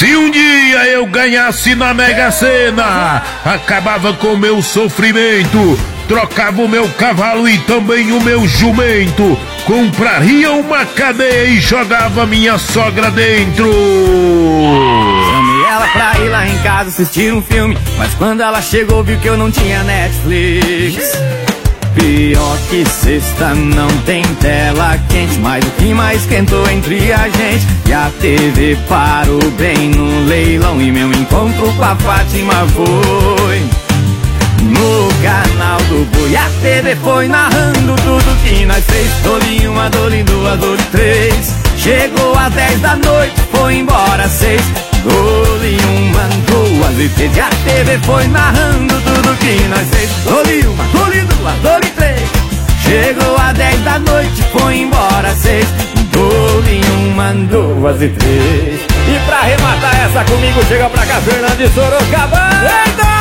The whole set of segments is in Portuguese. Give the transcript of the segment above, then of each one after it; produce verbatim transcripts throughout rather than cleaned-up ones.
Se um dia eu ganhasse na Mega Sena, acabava com meu sofrimento, trocava o meu cavalo e também o meu jumento, compraria uma cadeia e jogava minha sogra dentro. Chamei ela pra ir lá em casa assistir um filme, mas quando ela chegou viu que eu não tinha Netflix. Pior que sexta não tem tela quente, mas o que mais esquentou entre a gente, e a T V parou bem no leilão e meu encontro com a Fátima foi no canal do Boi. A T V foi narrando tudo que nós fez, dole uma, dole duas, dole três. Chegou às dez da noite, foi embora às seis, dole uma, duas e três. E a T V foi narrando tudo que nós fez, dole uma, dole duas, dole três. Chegou às dez da noite, foi embora às seis, dole uma, duas e três. E pra arrematar essa comigo, chega pra cá Fernando de Sorocaba. Eita!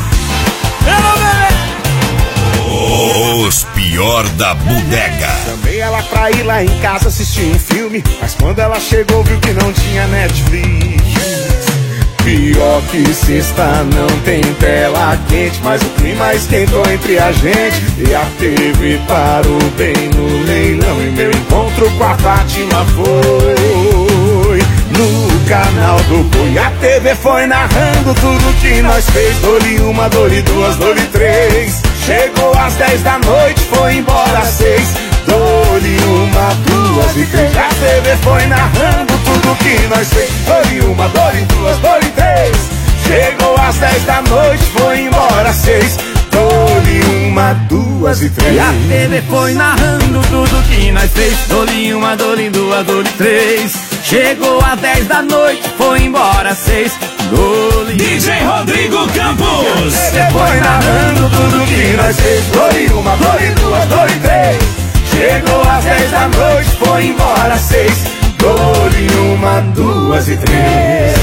Os pior da bodega. Chamei ela pra ir lá em casa assistir um filme, mas quando ela chegou viu que não tinha Netflix. Pior que sexta não tem tela quente, mas o clima esquentou entre a gente, e a T V parou bem no leilão e meu encontro com a Fátima foi no canal do Boi. A T V foi narrando tudo que nós fez, dole uma, dole duas, dole três. Chegou às dez da noite, foi embora às seis, dole uma, duas e três. A T V foi narrando tudo que nós fez, dole uma, dole duas, dole três. Chegou às dez da noite, foi embora às seis, dole uma, duas e três. E a T V foi narrando tudo que nós fez, dole uma, dole duas, dole três. Chegou às dez da noite, foi embora às seis, dole. D J Rodrigo Campos. A T V foi narrando tudo que nós fez, dole uma, dole duas, dole três. Chegou às dez da noite, foi embora às seis, dole uma, duas e três.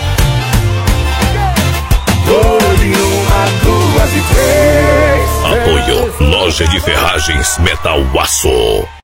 Dole uma, duas e três. Apoio Loja de Ferragens Metal Aço.